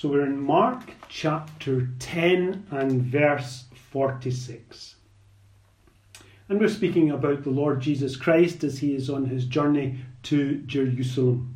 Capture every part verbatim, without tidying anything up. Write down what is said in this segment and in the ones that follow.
So we're in Mark chapter ten and verse forty-six. And we're speaking about the Lord Jesus Christ as he is on his journey to Jerusalem.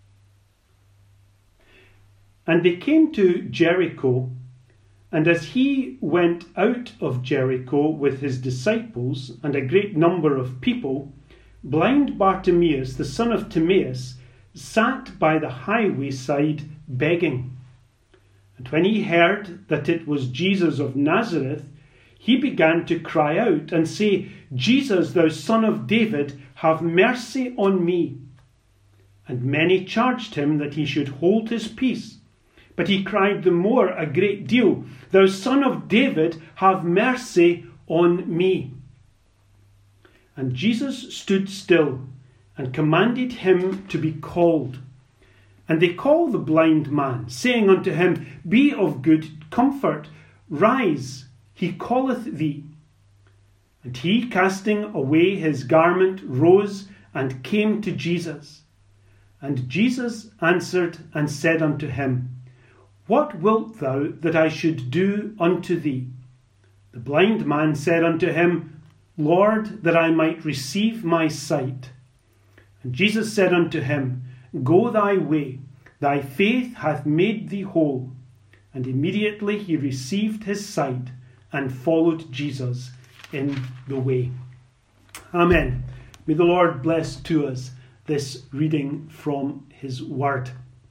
And they came to Jericho, and as he went out of Jericho with his disciples and a great number of people, blind Bartimaeus, the son of Timaeus, sat by the highway side begging. And when he heard that it was Jesus of Nazareth, he began to cry out and say, Jesus, thou son of David, have mercy on me. And many charged him that he should hold his peace. But he cried the more a great deal, Thou son of David, have mercy on me. And Jesus stood still and commanded him to be called. And they called the blind man, saying unto him, Be of good comfort, rise, he calleth thee. And he, casting away his garment, rose and came to Jesus. And Jesus answered and said unto him, What wilt thou that I should do unto thee? The blind man said unto him, Lord, that I might receive my sight. And Jesus said unto him, Go thy way, thy faith hath made thee whole. And immediately he received his sight and followed Jesus in the way. Amen. May the Lord bless to us this reading from his word.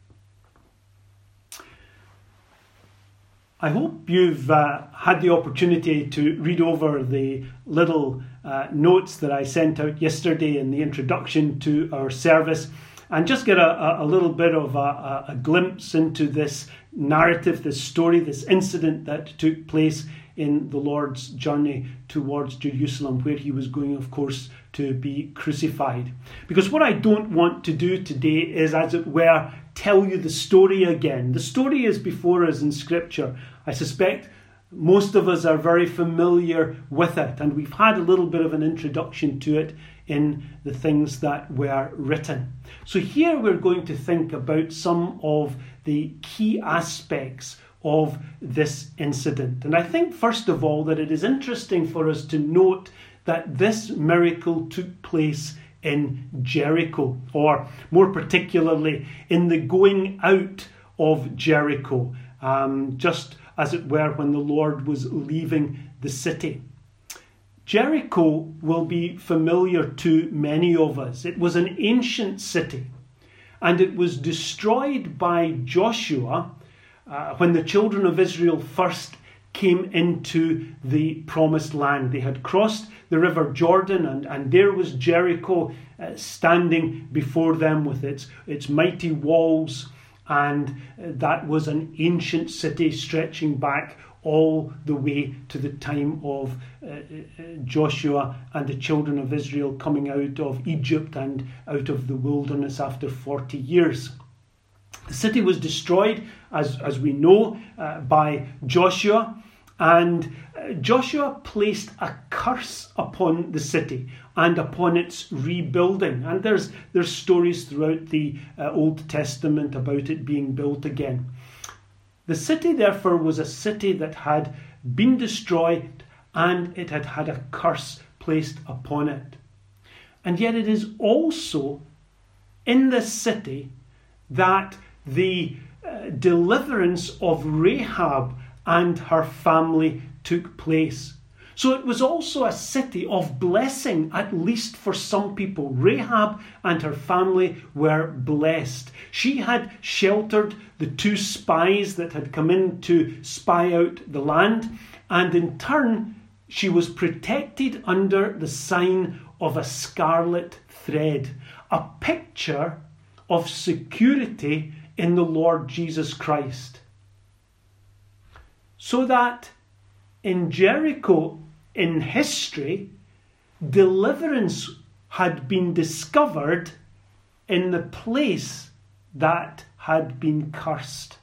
I hope you've uh, had the opportunity to read over the little uh, notes that I sent out yesterday in the introduction to our service and just get a, a little bit of a, a glimpse into this narrative, this story, this incident that took place in the Lord's journey towards Jerusalem, where he was going, of course, to be crucified. Because what I don't want to do today is, as it were, tell you the story again. The story is before us in Scripture. I suspect most of us are very familiar with it, and we've had a little bit of an introduction to it in the things that were written. So here we're going to think about some of the key aspects of this incident. And I think, first of all, that it is interesting for us to note that this miracle took place in Jericho, or more particularly in the going out of Jericho, um, just as it were when the Lord was leaving the city. Jericho will be familiar to many of us. It was an ancient city, and it was destroyed by Joshua uh, when the children of Israel first came into the promised land. They had crossed the river Jordan, and, and there was Jericho uh, standing before them with its, its mighty walls, and uh, that was an ancient city stretching back all the way to the time of uh, uh, Joshua and the children of Israel coming out of Egypt and out of the wilderness after forty years. The city was destroyed, as, as we know, uh, by Joshua, and uh, Joshua placed a curse upon the city and upon its rebuilding. And there's, there's stories throughout the uh, Old Testament about it being built again. The city, therefore, was a city that had been destroyed, and it had had a curse placed upon it. And yet it is also in this city that the uh, deliverance of Rahab and her family took place. So it was also a city of blessing, at least for some people. Rahab and her family were blessed. She had sheltered the two spies that had come in to spy out the land, and in turn she was protected under the sign of a scarlet thread, a picture of security in the Lord Jesus Christ. So that in Jericho, in history, deliverance had been discovered in the place that had been cursed.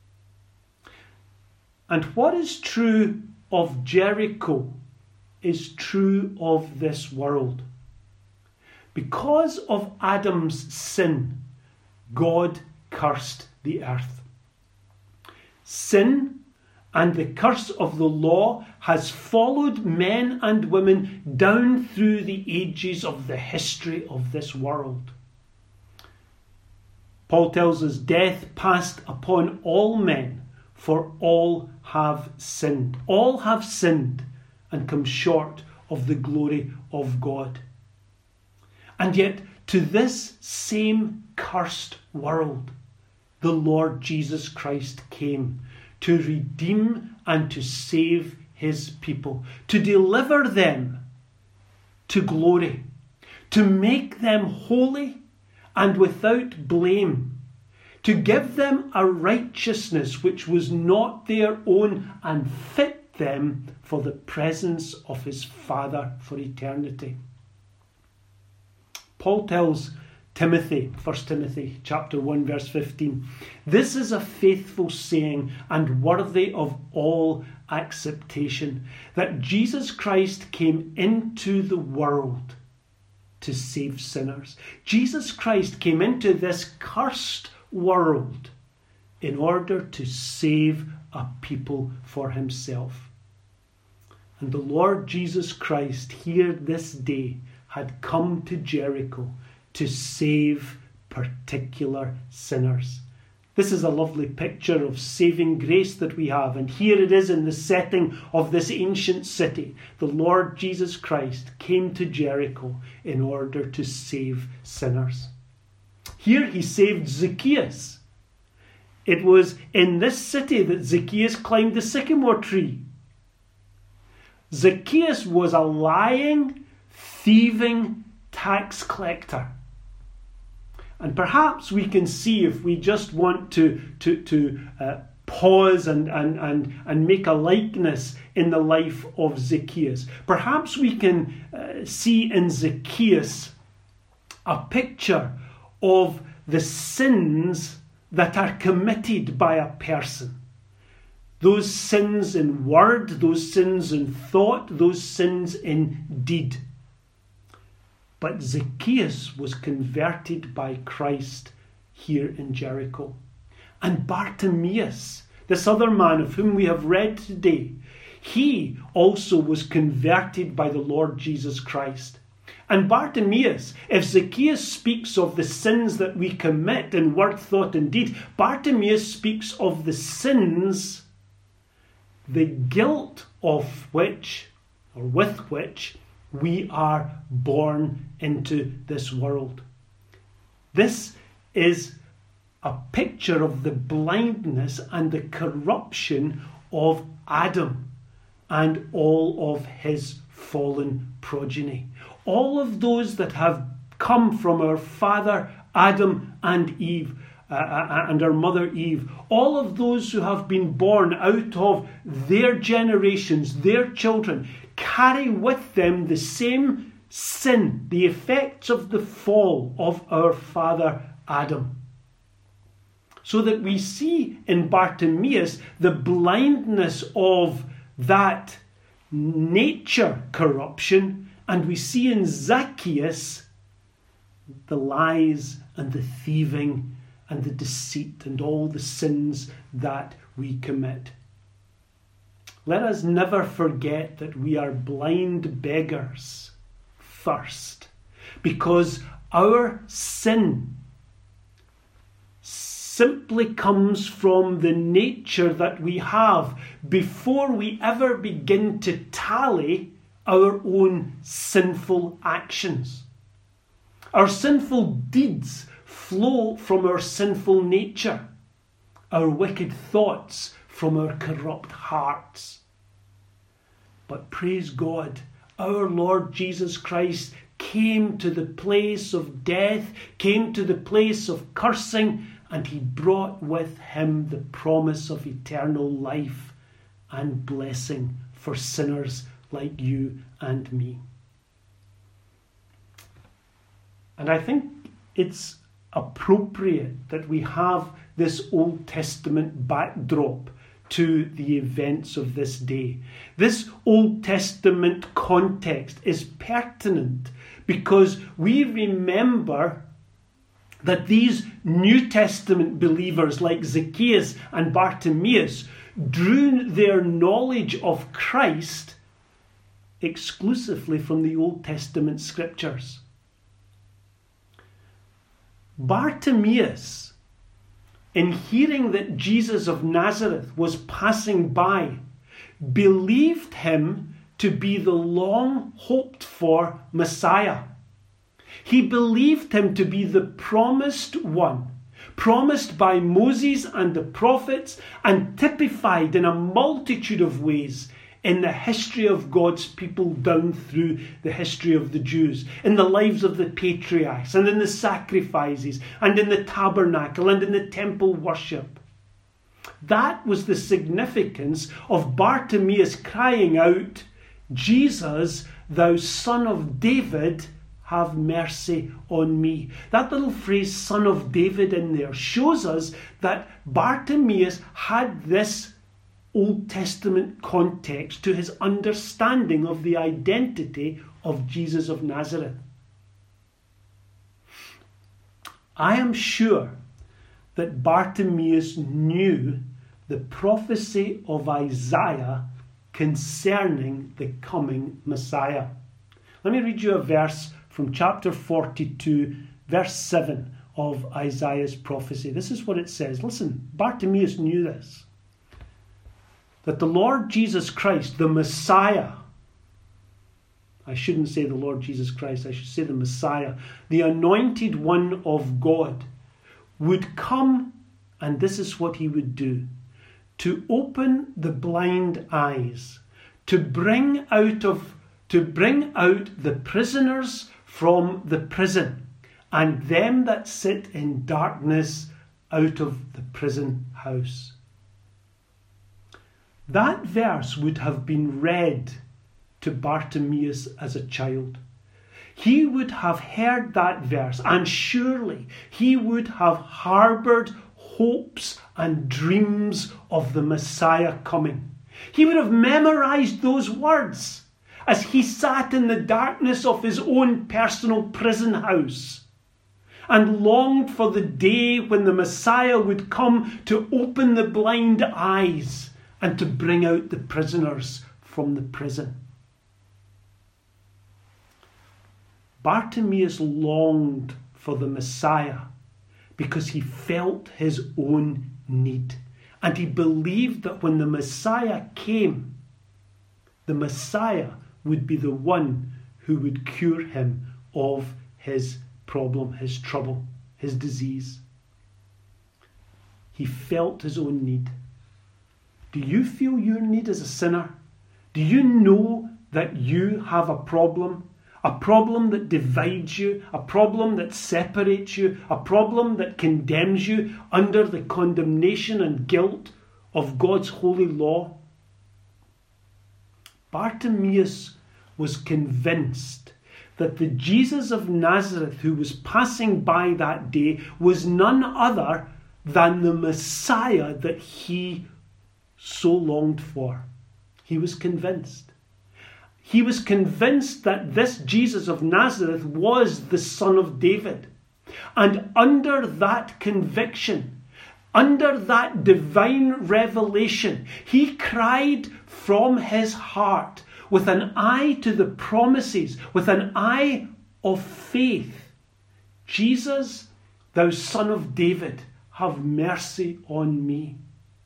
And what is true of Jericho is true of this world. Because of Adam's sin, God cursed the earth. Sin and the curse of the law has followed men and women down through the ages of the history of this world. Paul tells us death passed upon all men, for all have sinned. All have sinned and come short of the glory of God. And yet, to this same cursed world, the Lord Jesus Christ came to redeem and to save his people, to deliver them to glory, to make them holy and without blame, to give them a righteousness which was not their own and fit them for the presence of his Father for eternity. Paul tells Timothy, First Timothy chapter one verse fifteen, "This is a faithful saying and worthy of all acceptation, that Jesus Christ came into the world to save sinners." Jesus Christ came into this cursed world in order to save a people for himself. And the Lord Jesus Christ here this day had come to Jericho to save particular sinners. This is a lovely picture of saving grace that we have. And here it is in the setting of this ancient city. The Lord Jesus Christ came to Jericho in order to save sinners. Here he saved Zacchaeus. It was in this city that Zacchaeus climbed the sycamore tree. Zacchaeus was a lying, thieving tax collector. And perhaps we can see, if we just want to, to, to uh, pause and, and, and, and make a likeness in the life of Zacchaeus, perhaps we can uh, see in Zacchaeus a picture of the sins that are committed by a person. Those sins in word, those sins in thought, those sins in deed. But Zacchaeus was converted by Christ here in Jericho. And Bartimaeus, this other man of whom we have read today, he also was converted by the Lord Jesus Christ. And Bartimaeus, if Zacchaeus speaks of the sins that we commit in word, thought and deed, Bartimaeus speaks of the sins, the guilt of which, or with which, we are born into this world. This is a picture of the blindness and the corruption of Adam and all of his fallen progeny. All of those that have come from our father Adam and Eve, uh, and our mother Eve, all of those who have been born out of their generations, their children, carry with them the same sin, the effects of the fall of our father Adam. So that we see in Bartimaeus the blindness of that nature corruption, and we see in Zacchaeus the lies and the thieving and the deceit and all the sins that we commit. Let us never forget that we are blind beggars first, because our sin simply comes from the nature that we have before we ever begin to tally our own sinful actions. Our sinful deeds flow from our sinful nature, our wicked thoughts from our corrupt hearts. But praise God, our Lord Jesus Christ came to the place of death, came to the place of cursing, and he brought with him the promise of eternal life and blessing for sinners like you and me. And I think it's appropriate that we have this Old Testament backdrop to the events of this day. This Old Testament context is pertinent because we remember that these New Testament believers like Zacchaeus and Bartimaeus drew their knowledge of Christ exclusively from the Old Testament scriptures. Bartimaeus, in hearing that Jesus of Nazareth was passing by, believed him to be the long hoped for Messiah. He believed him to be the promised one, promised by Moses and the prophets, and typified in a multitude of ways in the history of God's people down through the history of the Jews, in the lives of the patriarchs, and in the sacrifices, and in the tabernacle, and in the temple worship. That was the significance of Bartimaeus crying out, "Jesus, thou son of David, have mercy on me." That little phrase, son of David, in there shows us that Bartimaeus had this Old Testament context to his understanding of the identity of Jesus of Nazareth. I am sure that Bartimaeus knew the prophecy of Isaiah concerning the coming Messiah. Let me read you a verse from chapter forty-two, verse seven of Isaiah's prophecy. This is what it says. Listen, Bartimaeus knew this. That the Lord Jesus Christ, the Messiah, I shouldn't say the Lord Jesus Christ, I should say the Messiah, the anointed one of God, would come, and this is what he would do, to open the blind eyes, to bring out of to bring out the prisoners from the prison, and them that sit in darkness out of the prison house. That verse would have been read to Bartimaeus as a child. He would have heard that verse, and surely he would have harboured hopes and dreams of the Messiah coming. He would have memorised those words as he sat in the darkness of his own personal prison house and longed for the day when the Messiah would come to open the blind eyes and to bring out the prisoners from the prison. Bartimaeus longed for the Messiah because he felt his own need. And he believed that when the Messiah came, the Messiah would be the one who would cure him of his problem, his trouble, his disease. He felt his own need. Do you feel your need as a sinner? Do you know that you have a problem? A problem that divides you, a problem that separates you, a problem that condemns you under the condemnation and guilt of God's holy law? Bartimaeus was convinced that the Jesus of Nazareth who was passing by that day was none other than the Messiah that he so longed for. He was convinced. He was convinced that this Jesus of Nazareth was the Son of David. And under that conviction, under that divine revelation, he cried from his heart with an eye to the promises, with an eye of faith, "Jesus, thou Son of David, have mercy on me."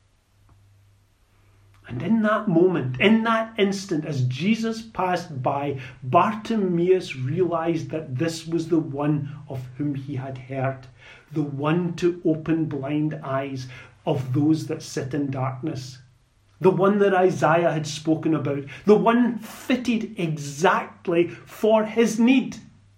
And in that moment, in that instant, as Jesus passed by, Bartimaeus realized that this was the one of whom he had heard, the one to open blind eyes of those that sit in darkness, the one that Isaiah had spoken about, the one fitted exactly for his need.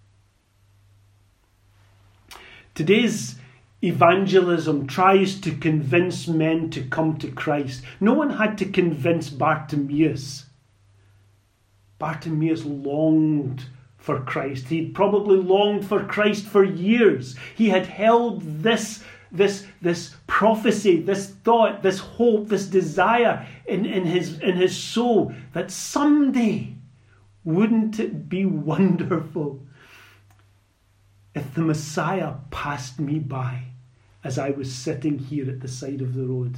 Today's evangelism tries to convince men to come to Christ. No one had to convince Bartimaeus. Bartimaeus longed for Christ. He'd probably longed for Christ for years. He had held this, this, this prophecy, this thought, this hope, this desire in, in, his, in his soul that someday, wouldn't it be wonderful if the Messiah passed me by as I was sitting here at the side of the road.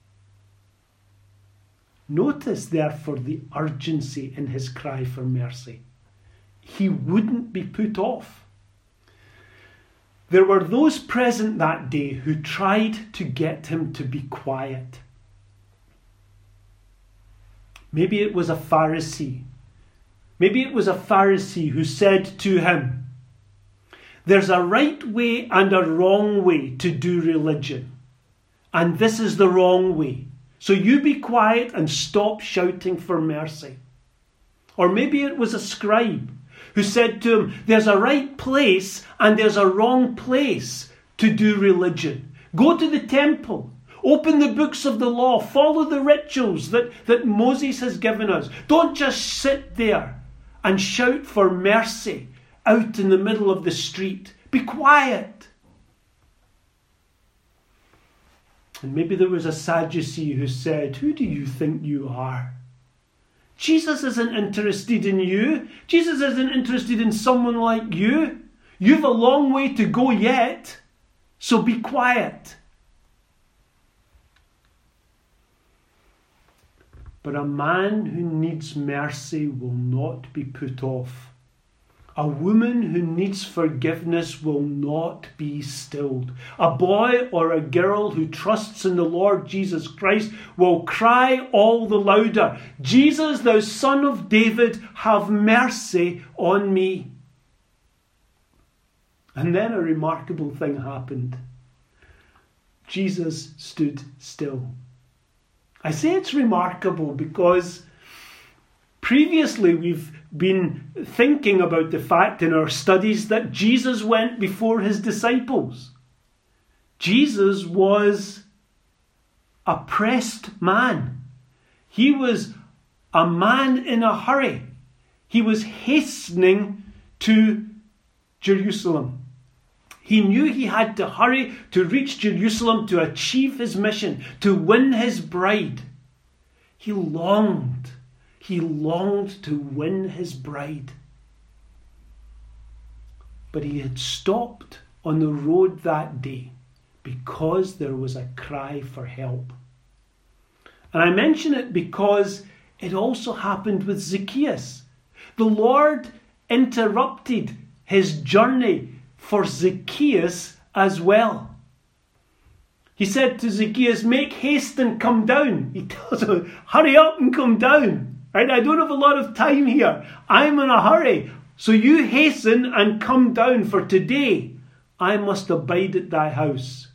Notice, therefore, the urgency in his cry for mercy. He wouldn't be put off. There were those present that day who tried to get him to be quiet. Maybe it was a Pharisee. Maybe it was a Pharisee who said to him, "There's a right way and a wrong way to do religion, and this is the wrong way. So you be quiet and stop shouting for mercy." Or maybe it was a scribe who said to him, "There's a right place and there's a wrong place to do religion. Go to the temple, open the books of the law, follow the rituals that, that Moses has given us. Don't just sit there and shout for mercy out in the middle of the street. Be quiet." And maybe there was a Sadducee who said, "Who do you think you are? Jesus isn't interested in you. Jesus isn't interested in someone like you. You've a long way to go yet, so be quiet." But a man who needs mercy will not be put off. A woman who needs forgiveness will not be stilled. A boy or a girl who trusts in the Lord Jesus Christ will cry all the louder, "Jesus, thou Son of David, have mercy on me." And then a remarkable thing happened. Jesus stood still. I say it's remarkable because previously we've been thinking about the fact in our studies that Jesus went before his disciples. Jesus was a pressed man. He was a man in a hurry. He was hastening to Jerusalem. He knew he had to hurry to reach Jerusalem to achieve his mission, to win his bride. He longed. He longed to win his bride. But he had stopped on the road that day because there was a cry for help. And I mention it because it also happened with Zacchaeus. The Lord interrupted his journey for Zacchaeus as well. He said to Zacchaeus, "Make haste and come down." He tells him, "Hurry up and come down. Right? I don't have a lot of time here. I'm in a hurry. So you hasten and come down, for today I must abide at thy house."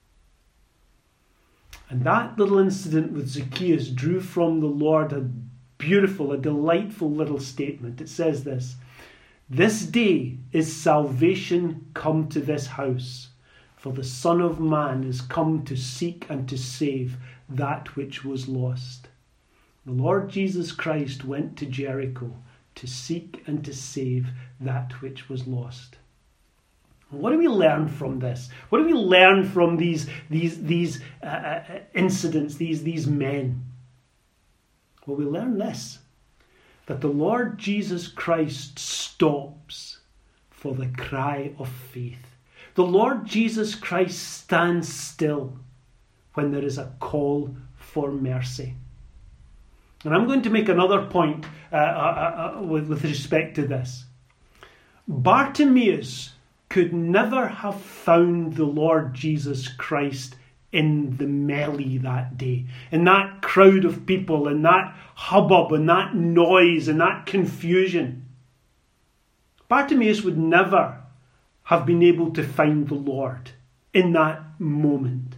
And that little incident with Zacchaeus drew from the Lord a beautiful, a delightful little statement. It says this: "This day is salvation come to this house, for the Son of Man is come to seek and to save that which was lost." The Lord Jesus Christ went to Jericho to seek and to save that which was lost. What do we learn from this? What do we learn from these, these, these uh, incidents, these, these men? Well, we learn this, that the Lord Jesus Christ stops for the cry of faith. The Lord Jesus Christ stands still when there is a call for mercy. And I'm going to make another point uh, uh, uh, with, with respect to this. Bartimaeus could never have found the Lord Jesus Christ in the melee that day, in that crowd of people, in that hubbub, in that noise, in that confusion. Bartimaeus would never have been able to find the Lord in that moment.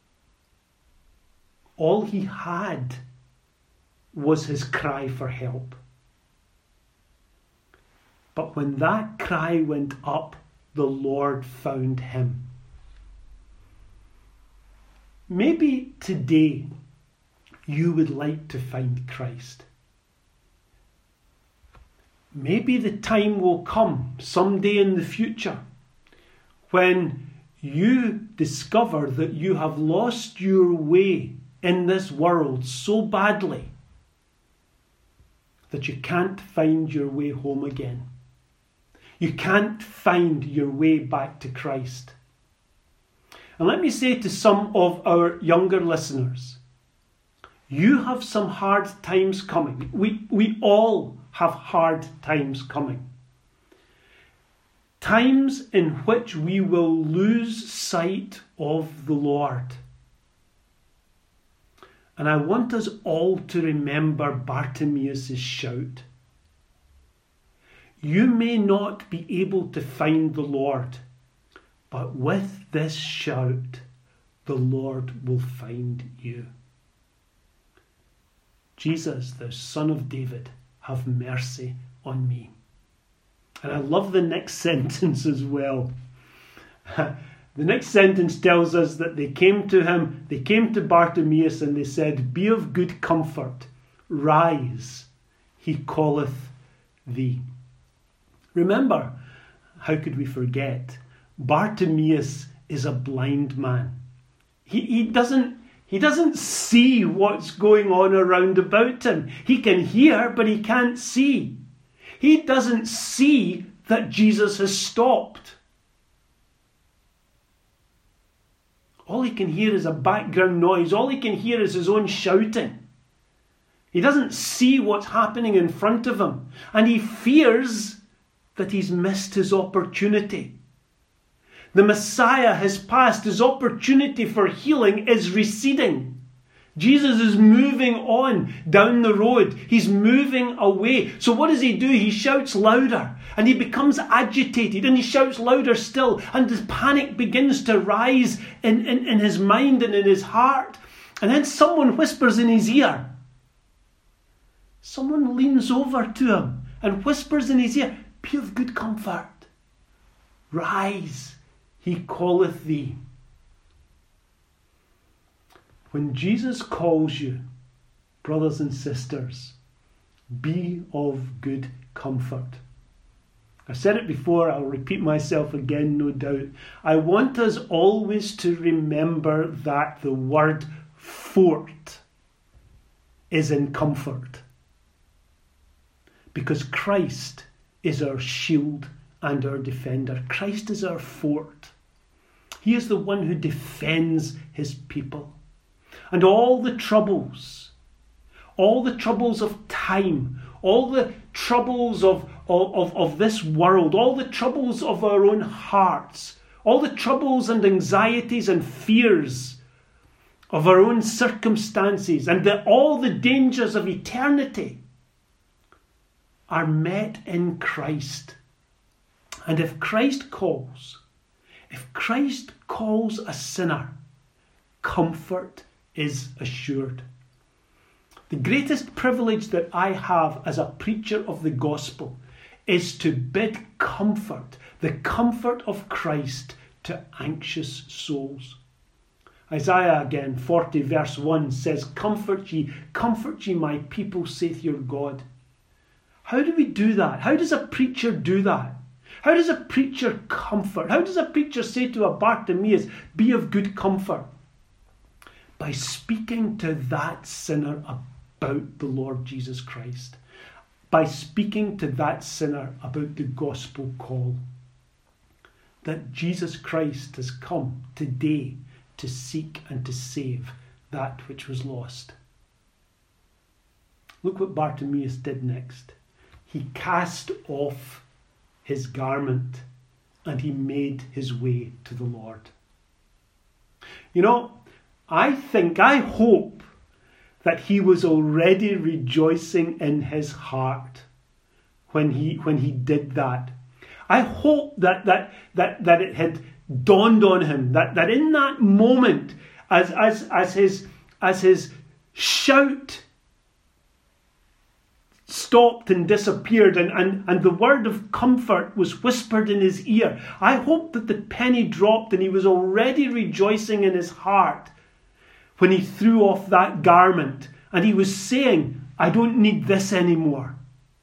All he had was his cry for help. But when that cry went up, the Lord found him. Maybe today you would like to find Christ. Maybe the time will come someday in the future when you discover that you have lost your way in this world so badly that you can't find your way home again. You can't find your way back to Christ. And let me say to some of our younger listeners, you have some hard times coming. We, we all have hard times coming. Times in which we will lose sight of the Lord. And I want us all to remember Bartimaeus' shout. You may not be able to find the Lord, but with this shout, the Lord will find you. Jesus, the Son of David, have mercy on me. And I love the next sentence as well. The next sentence tells us that they came to him, they came to Bartimaeus and they said, be of good comfort, rise, he calleth thee. Remember, how could we forget? Bartimaeus is a blind man. He, he doesn't He doesn't see what's going on around about him. He can hear, but he can't see. He doesn't see that Jesus has stopped. All he can hear is a background noise. All he can hear is his own shouting. He doesn't see what's happening in front of him. And he fears that he's missed his opportunity. The Messiah has passed. His opportunity for healing is receding. Jesus is moving on down the road. He's moving away. So what does he do? He shouts louder and he becomes agitated and he shouts louder still. And his panic begins to rise in, in, in his mind and in his heart. And then someone whispers in his ear. Someone leans over to him and whispers in his ear, be of good comfort. Rise. He calleth thee. When Jesus calls you, brothers and sisters, be of good comfort. I've said it before, I'll repeat myself again, no doubt. I want us always to remember that the word fort is in comfort. Because Christ is our shield and our defender. Christ is our fort. He is the one who defends his people. And all the troubles, all the troubles of time, all the troubles of, of, of this world, all the troubles of our own hearts, all the troubles and anxieties and fears of our own circumstances, and the, all the dangers of eternity are met in Christ. And if Christ calls, if Christ calls a sinner, comfort is assured. The greatest privilege that I have as a preacher of the gospel is to bid comfort, the comfort of Christ, to anxious souls. Isaiah again, forty verse one says, Comfort ye, comfort ye my people, saith your God. How do we do that? How does a preacher do that? How does a preacher comfort? How does a preacher say to a Bartimaeus, be of good comfort? By speaking to that sinner about the Lord Jesus Christ. By speaking to that sinner about the gospel call. That Jesus Christ has come today to seek and to save that which was lost. Look what Bartimaeus did next. He cast off his garment and he made his way to the Lord. You know, I think, I hope that he was already rejoicing in his heart when he when he did that. I hope that that that, that it had dawned on him that, that in that moment, as as as his as his shout stopped and disappeared and, and, and the word of comfort was whispered in his ear, I hope that the penny dropped and he was already rejoicing in his heart when he threw off that garment and he was saying, I don't need this anymore.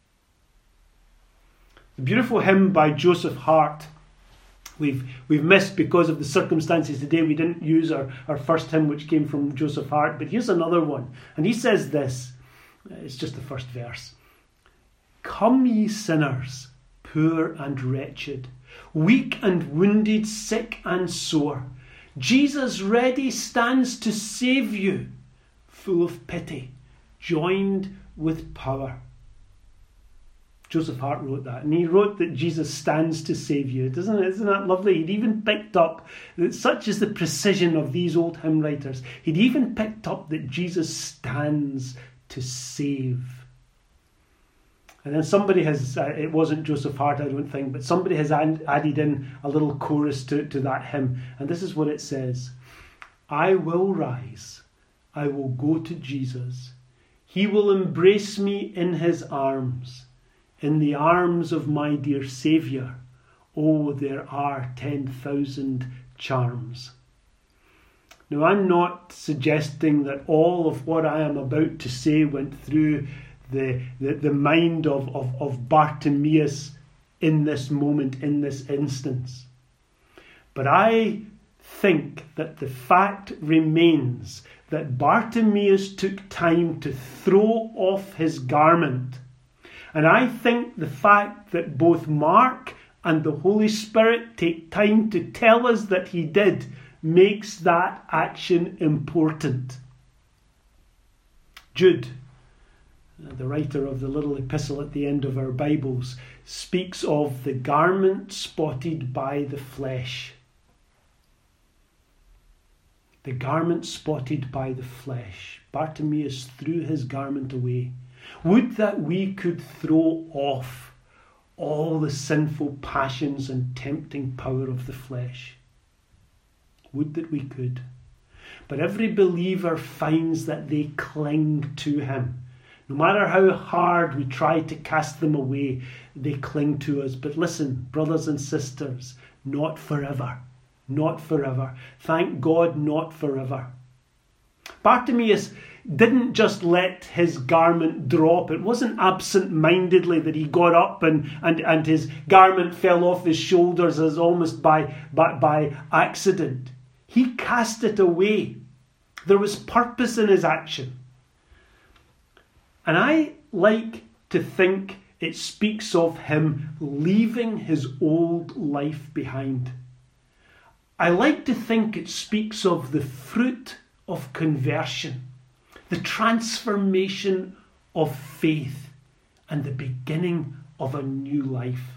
The beautiful hymn by Joseph Hart, we've we've missed because of the circumstances today. We didn't use our, our first hymn which came from Joseph Hart, but here's another one. And he says this, it's just the first verse. Come ye sinners, poor and wretched, weak and wounded, sick and sore. Jesus ready stands to save you, full of pity, joined with power. Joseph Hart wrote that, and he wrote that Jesus stands to save you. Doesn't it? Isn't that lovely? He'd even picked up that such is the precision of these old hymn writers. He'd even picked up that Jesus stands to save. And then somebody has, uh, it wasn't Joseph Hart, I don't think, but somebody has ad- added in a little chorus to, to that hymn. And this is what it says. I will rise. I will go to Jesus. He will embrace me in his arms. In the arms of my dear Saviour, oh, there are ten thousand charms. Now, I'm not suggesting that all of what I am about to say went through the, the, the mind of, of, of Bartimaeus in this moment, in this instance. But I think that the fact remains that Bartimaeus took time to throw off his garment. And I think the fact that both Mark and the Holy Spirit take time to tell us that he did makes that action important. Jude, the writer of the little epistle at the end of our Bibles, speaks of the garment spotted by the flesh. The garment spotted by the flesh. Bartimaeus threw his garment away. Would that we could throw off all the sinful passions and tempting power of the flesh. Would that we could. But every believer finds that they cling to him. No matter how hard we try to cast them away, they cling to us. But listen, brothers and sisters, not forever. Not forever. Thank God, not forever. Bartimaeus didn't just let his garment drop. It wasn't absent-mindedly that he got up and, and, and his garment fell off his shoulders as almost by, by, by accident. He cast it away. There was purpose in his action. And I like to think it speaks of him leaving his old life behind. I like to think it speaks of the fruit of conversion, the transformation of faith, and the beginning of a new life.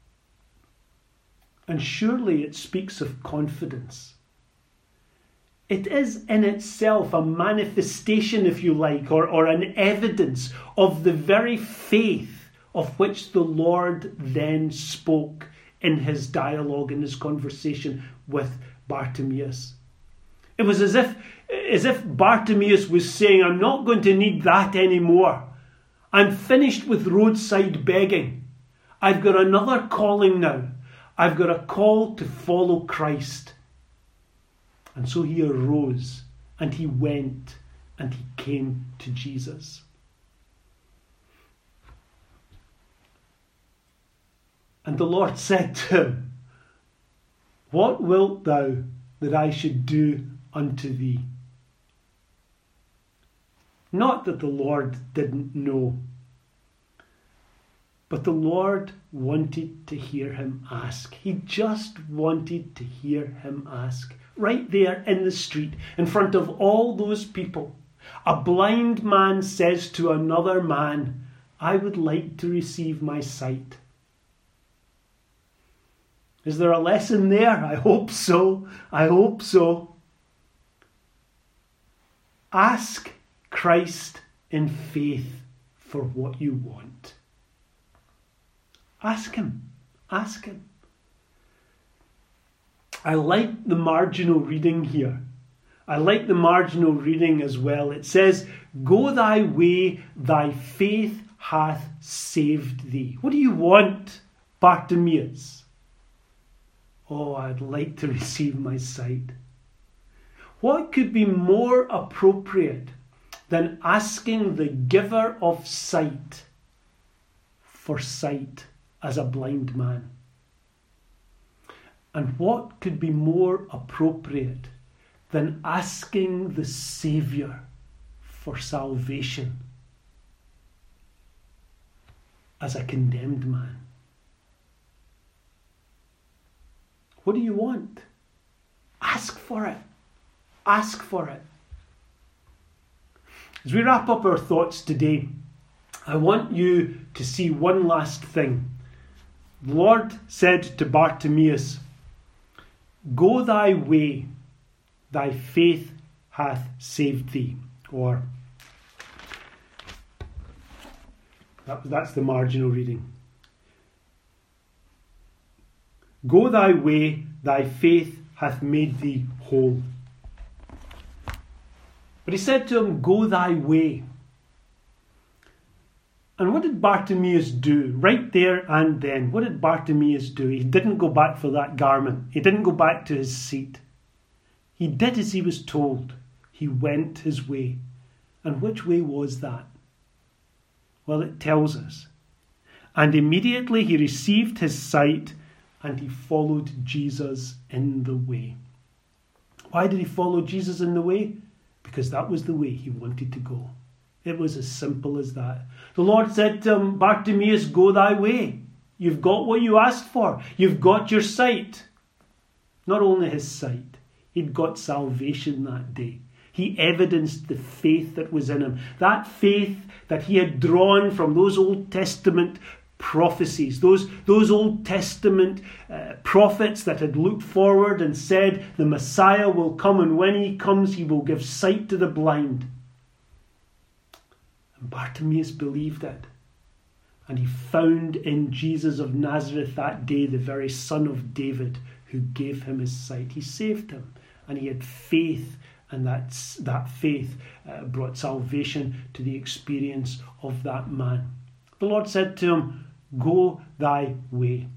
And surely it speaks of confidence. It is in itself a manifestation, if you like, or, or an evidence of the very faith of which the Lord then spoke in his dialogue, in his conversation with Bartimaeus. It was as if, as if Bartimaeus was saying, I'm not going to need that anymore. I'm finished with roadside begging. I've got another calling now. I've got a call to follow Christ. And so he arose and he went and he came to Jesus. And the Lord said to him, what wilt thou that I should do unto thee? Not that the Lord didn't know, but the Lord wanted to hear him ask. He just wanted to hear him ask. Right there in the street, in front of all those people, a blind man says to another man, I would like to receive my sight. Is there a lesson there? I hope so. I hope so. Ask Christ in faith for what you want. Ask him. Ask him. I like the marginal reading here. I like the marginal reading as well. It says, go thy way, thy faith hath saved thee. What do you want, Bartimaeus? Oh, I'd like to receive my sight. What could be more appropriate than asking the giver of sight for sight as a blind man? And what could be more appropriate than asking the Saviour for salvation as a condemned man? What do you want? Ask for it. Ask for it. As we wrap up our thoughts today, I want you to see one last thing. The Lord said to Bartimaeus, "Go thy way, thy faith hath saved thee." Or, that, that's the marginal reading. "Go thy way, thy faith hath made thee whole." But he said to him, "Go thy way." And what did Bartimaeus do right there and then? What did Bartimaeus do? He didn't go back for that garment. He didn't go back to his seat. He did as he was told. He went his way. And which way was that? Well, it tells us. "And immediately he received his sight, and he followed Jesus in the way." Why did he follow Jesus in the way? Because that was the way he wanted to go. It was as simple as that. The Lord said to him, "Bartimaeus, go thy way. You've got what you asked for. You've got your sight." Not only his sight, he'd got salvation that day. He evidenced the faith that was in him. That faith that he had drawn from those Old Testament prophecies, those, those Old Testament uh, prophets that had looked forward and said the Messiah will come, and when he comes he will give sight to the blind. And Bartimaeus believed it. And he found in Jesus of Nazareth that day the very Son of David who gave him his sight. He saved him, and he had faith, and that, that faith uh, brought salvation to the experience of that man. The Lord said to him, "Go thy way."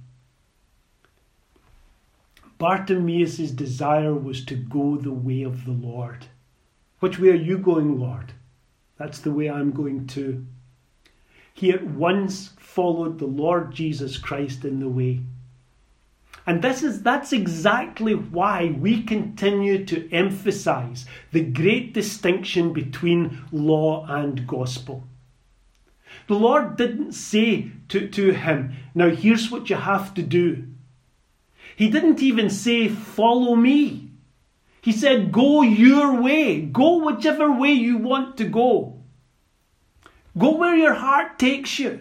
Bartimaeus' desire was to go the way of the Lord. Which way are you going, Lord? That's the way I'm going too. He at once followed the Lord Jesus Christ in the way. And this is that's exactly why we continue to emphasize the great distinction between law and gospel. The Lord didn't say to, to him, "Now here's what you have to do." He didn't even say, "Follow me." He said, "Go your way. Go whichever way you want to go. Go where your heart takes you."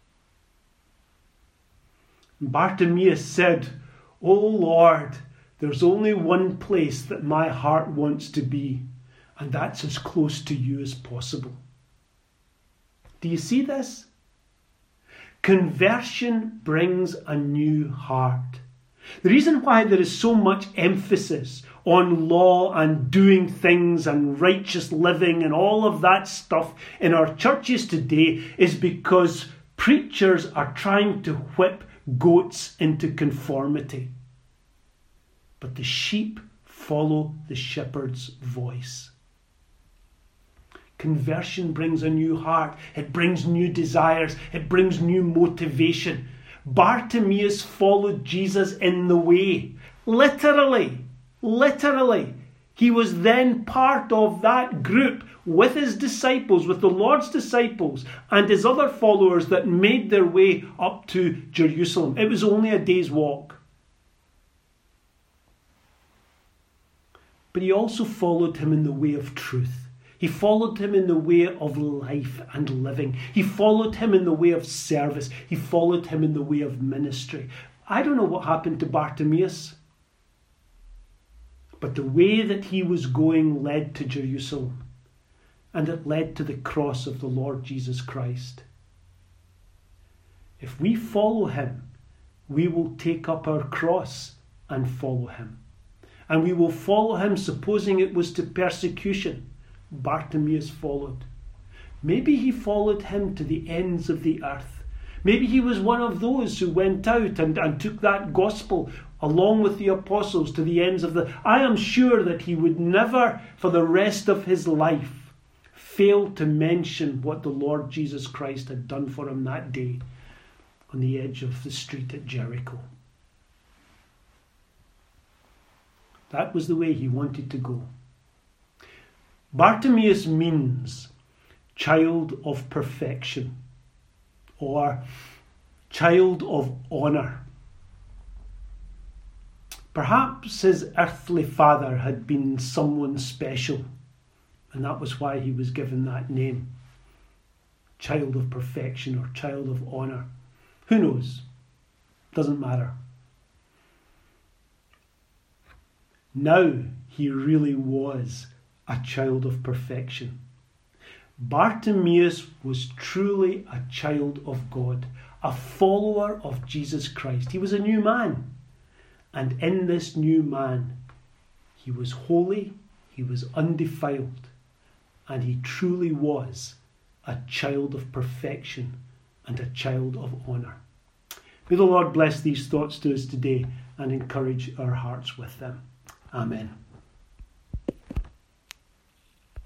Bartimaeus said, "Oh Lord, there's only one place that my heart wants to be, and that's as close to you as possible." Do you see this? Conversion brings a new heart. The reason why there is so much emphasis on law and doing things and righteous living and all of that stuff in our churches today is because preachers are trying to whip goats into conformity. But the sheep follow the shepherd's voice. Conversion brings a new heart. It brings new desires. It brings new motivation. Bartimaeus followed Jesus in the way. Literally. Literally. He was then part of that group with his disciples, with the Lord's disciples and his other followers that made their way up to Jerusalem. It was only a day's walk. But he also followed him in the way of truth. He followed him in the way of life and living. He followed him in the way of service. He followed him in the way of ministry. I don't know what happened to Bartimaeus, but the way that he was going led to Jerusalem, and it led to the cross of the Lord Jesus Christ. If we follow him, we will take up our cross and follow him. And we will follow him supposing it was to persecution. Bartimaeus followed. Maybe he followed him to the ends of the earth. Maybe he was one of those who went out and, and took that gospel along with the apostles to the ends of the... I am sure that he would never, for the rest of his life, fail to mention what the Lord Jesus Christ had done for him that day on the edge of the street at Jericho. That was the way he wanted to go. Bartimaeus means child of perfection or child of honour. Perhaps his earthly father had been someone special, and that was why he was given that name. Child of perfection or child of honour. Who knows? Doesn't matter. Now he really was a child of perfection. Bartimaeus was truly a child of God, a follower of Jesus Christ. He was a new man. And in this new man, he was holy, he was undefiled, and he truly was a child of perfection and a child of honour. May the Lord bless these thoughts to us today and encourage our hearts with them. Amen.